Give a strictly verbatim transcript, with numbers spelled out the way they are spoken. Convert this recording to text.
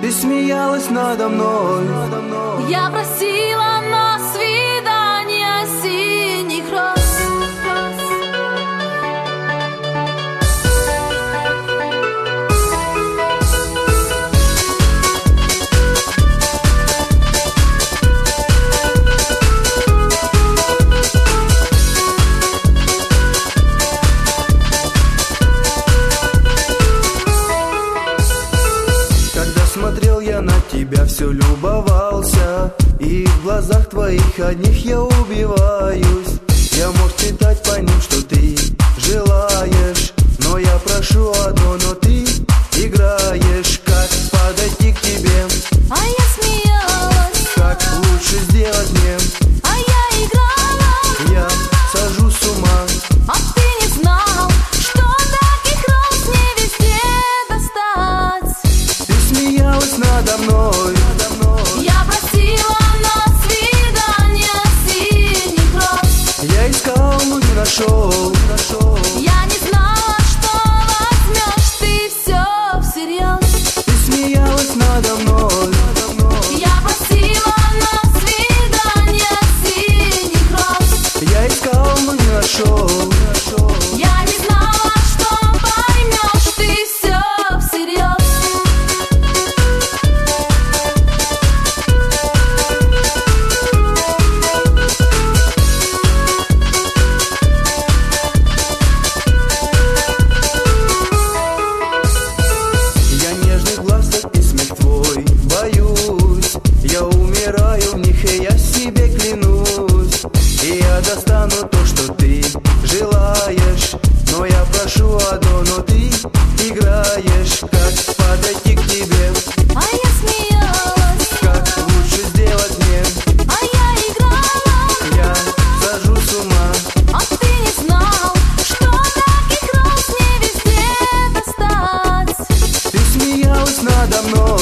Ты смеялась надо мной. Я просила на свидание синих роз. Смотрел я на тебя, все любовался, и в глазах твоих одних я убиваюсь. Я мог читать по ним, что ты желаешь, но я прошу одно, но ты играешь. Как подойти к тебе? А я смеялась. Как лучше сделать мне? А я играла. Я сажу с ума. А ты не знал, что таких роз не везде достать. Ты смеялась надо мной. Я просила на свидание синих роз. Я искал, но не нашел. Я не знала, что возьмешь ты все всерьез. Ты смеялась надо мной. Я просила на свидание синих роз. Я искал, но не нашел. Я не знала, что поймешь ты все всерьез. Я нежных глазок и смех твой боюсь. Я умираю в них, и я себе клянусь. И я достану то, что ты желаешь, но я прошу одно, но ты играешь. Как подойти к тебе? А я смеялась. Как лучше сделать мне? А я играла. Я сажу с ума. А ты не знал, что таких роз не везде достать. Ты смеялась надо мной.